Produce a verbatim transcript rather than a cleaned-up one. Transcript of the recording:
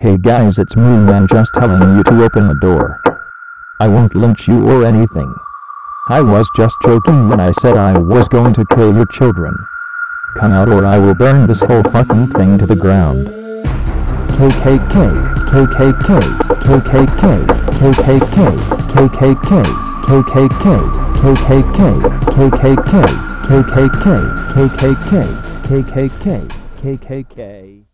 Hey guys, it's Moon Man just telling you to open the door. I won't lynch you or anything. I was just joking when I said I was going to kill your children. Come out or I will burn this whole fucking thing to the ground. K K K, K K K, K K K, K K K, K K K, K K K, K K K, K K K, K K K, K K K, K K K, K K K.